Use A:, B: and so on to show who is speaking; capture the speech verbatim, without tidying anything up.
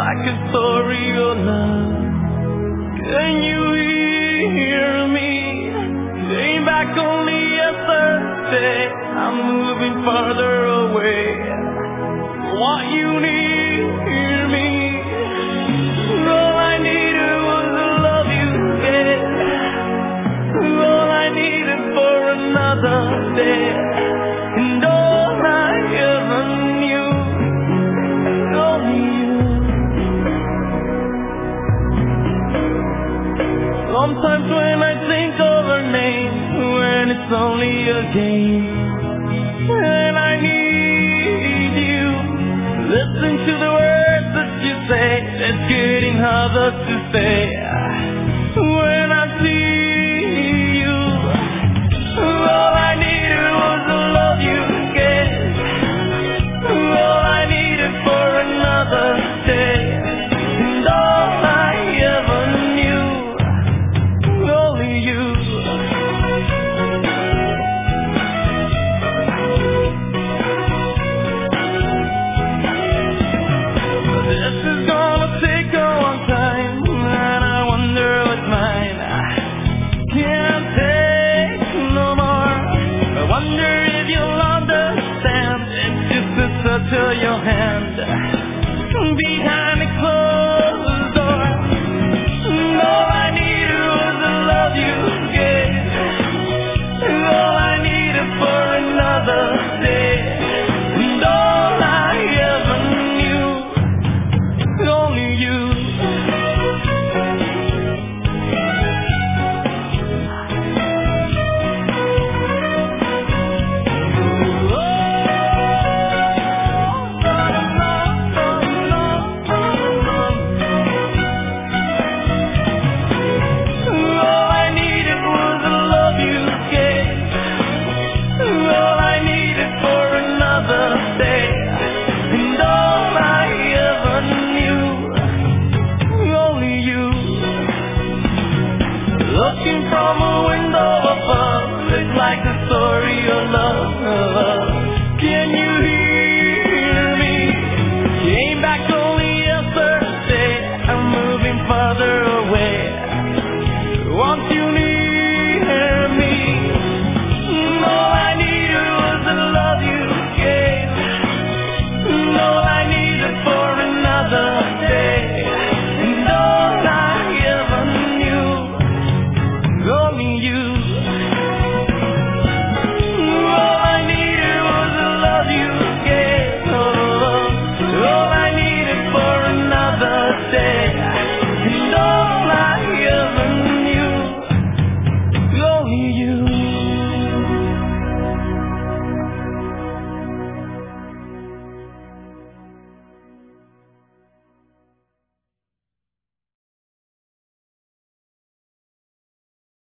A: like a story of love. Can you hear me? Came back only yesterday. I'm moving farther away. What you need, hear me? All I needed was the love you gave. All I needed for another day. And all I ever knew, only you. Sometimes when I think of her name, when it's only a game, and I need you, listen to the words that you say, it's getting harder to say. When I see you, all I needed was the love you gave. All I needed for another day. And all I ever knew, only you. This is gonna take a long time, and I wonder what's mine. I can't take no more. I wonder if you'll understand. It's just a touch of your hand behind a closed door. All I needed was the love you gave. All I needed for another day. And all I ever knew, only you. All I needed was the love you gave. All I needed for another day. And all I ever knew, only you. Looking from